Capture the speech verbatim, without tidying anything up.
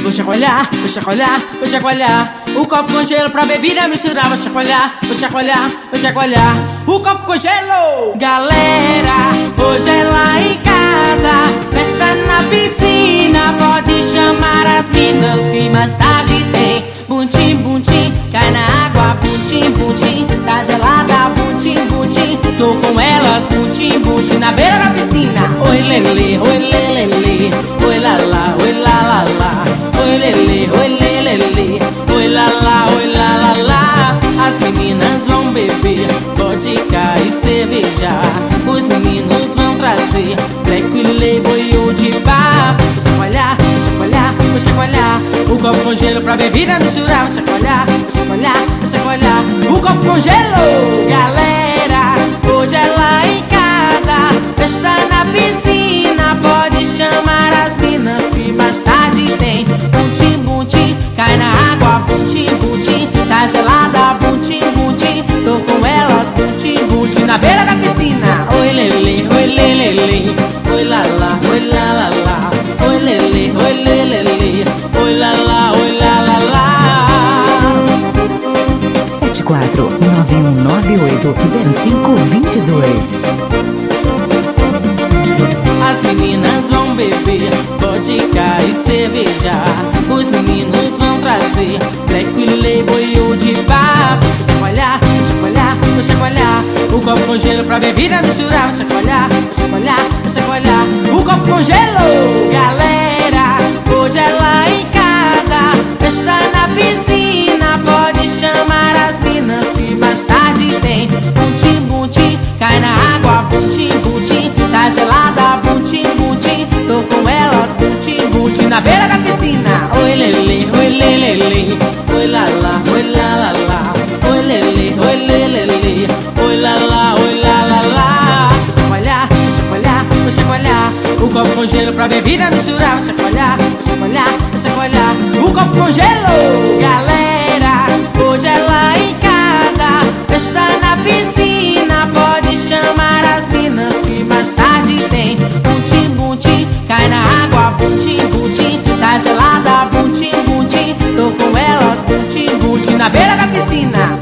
Vou chacoalhar, vou chacoalhar, vou chacoalhar o copo com gelo pra bebida misturar. Vou chacoalhar, vou chacoalhar, vou chacoalhar o copo com gelo. Galera, hoje é lá em casa, festa na piscina. Pode chamar as minas que mais tarde tem. Buntim, buntim, cai na água. Buntim, buntim, tá gelada. Buntim, buntim, tô com elas. Buntim, buntim, na beira da piscina. Oi lele, oi lele, oi lá lá, oi lá lá lá. Oi lele, oi lele, oi lá lá, oi lá lá lá. As meninas vão beber vodka e cerveja. Os meninos vão trazer Black Label e o de bar. Vou chacoalhar, vou chacoalhar, vou chacoalhar o copo com gelo pra bebida misturar. Vou chacoalhar, vou chacoalhar, vou chacoalhar o copo com gelo. Galera, hoje é lá em casa, festa na piscina. Pode chamar as minas que mais tarde tem. Buntim, buntim, cai na água. Buntim, buntim, tá gelada. Buntim, buntim, tô com elas. Buntim, buntim, na beira da piscina. Oi lele, oi lele, oi lá lá, oi lá lá lá. Oi lele, oi lele, oi lá lá, oi lá lá lá. sete quatro nove um nove oito zero cinco dois dois. As meninas vão beber vodka e cerveja. Os meninos vão trazer Black Label e o de bar. Vou chacoalhar, vou chacoalhar, vou chacoalhar o copo com gelo pra bebida misturar. Vou chacoalhar, vou chacoalhar, vou chacoalhar o copo com gelo. Galera, hoje é lá em casa, festa na piscina. Pode chamar as minas que mais tarde tem. Buntim, buntim, cai na água. Buntim, buntim, tá gelada. Buntim, buntim, tô com elas. Buntim, buntim, na beira da piscina. Oi lele, oi lele, oi lá lá, oi lá lá lá. Oi lele, oi lele, oi lá lá, oi lá lá lá. Vou chacoalhar, vou chacoalhar, vou chacoalhar o copo com gelo pra bebida misturar. Vou chacoalhar, vou chacoalhar, vou chacoalhar o copo com gelo. Galera, hoje é lá em casa, festa na piscina. Pode chamar as minas que mais tarde tem. Buntim, buntim, cai na água. Buntim, buntim, tá gelada. Buntim, buntim, tô com elas. Buntim, buntim, na beira da piscina.